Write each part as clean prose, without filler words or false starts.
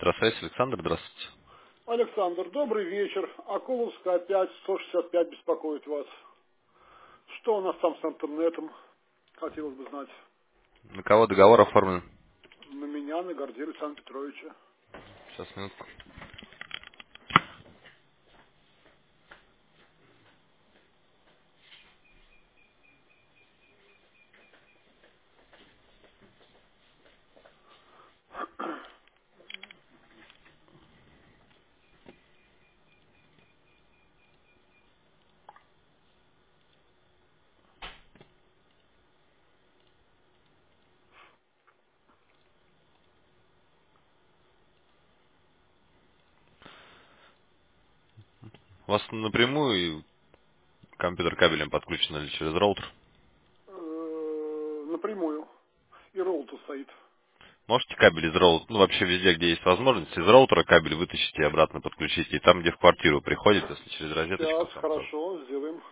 Петросвязь, Александр, здравствуйте. Александр, добрый вечер. Акуловская опять 165 беспокоит вас. Что у нас там с интернетом? Хотелось бы знать. На кого договор оформлен? На меня, на Гордея Александра Петровича. Сейчас, минутку. У вас напрямую компьютер кабелем подключен или через роутер? Напрямую. И роутер стоит. Можете кабель из роутера, ну вообще везде, где есть возможность, из роутера кабель вытащите и обратно подключите. И там, где в квартиру приходит, если через розеточку, Сейчас, там тоже. хорошо, сделаем.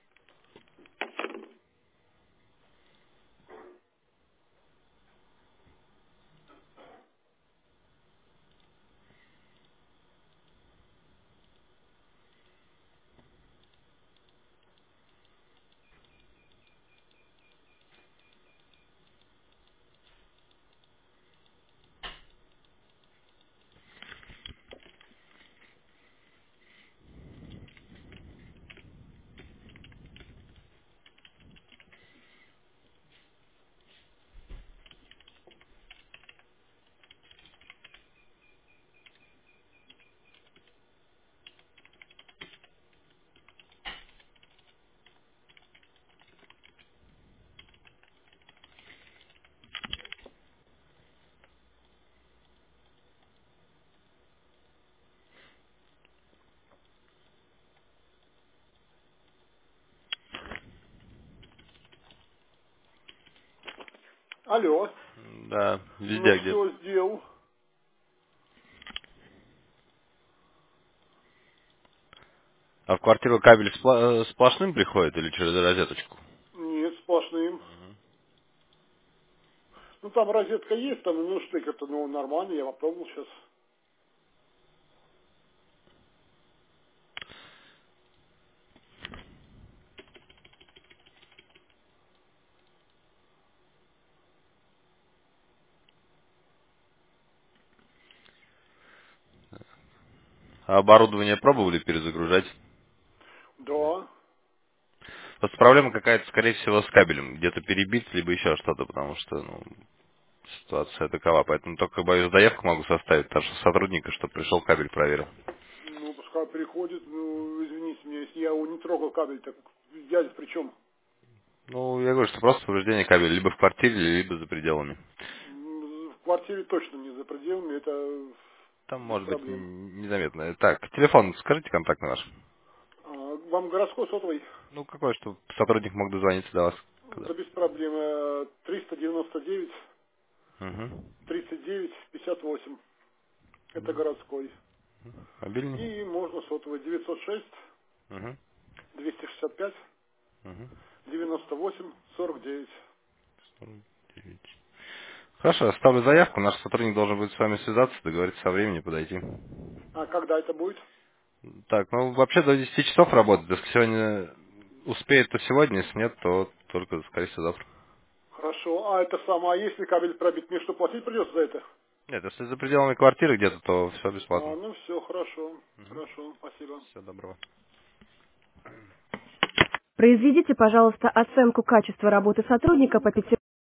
Алло. Да, Ну везде где. все, сделал. А в квартиру кабель сплошным приходит или через розеточку? Нет, сплошным. Ну там розетка есть, там, ну штык это, ну нормально, я попробовал сейчас. А оборудование пробовали перезагружать? Да. Просто проблема какая-то, скорее всего, с кабелем. Где-то перебит, либо еще что-то, потому что, ну, ситуация такова. Поэтому только, боюсь, заявку могу составить старшего сотрудника, чтобы пришел кабель проверил. Ну, пускай приходит, ну, извините меня, если я его не трогал кабель, так я при чем? Ну, я говорю, что просто повреждение кабеля либо в квартире, либо за пределами. В квартире точно не за пределами, это Там без может быть проблем. незаметно. Так, телефон, скажите контактный ваш. Вам городской сотовый? Ну, какой, чтобы сотрудник мог дозвониться до вас. Когда? Да без проблем. 399 Угу. 39 58. Это городской. Мобильный? И можно сотовый 906 Угу. 265 Угу. 98 49. Хорошо, оставлю заявку. Наш сотрудник должен будет с вами связаться, договориться со временем, подойти. А когда это будет? Так, ну вообще до 10 часов работает. Если сегодня успеет, то сегодня, если нет, то только, скорее всего, завтра. Хорошо. А это самое, а если кабель пробит, мне что, платить придется за это? Нет, если за пределами квартиры где-то, то все бесплатно. Ну все, хорошо. Хорошо, спасибо. Всего доброго. Произведите, пожалуйста, оценку качества работы сотрудника по 5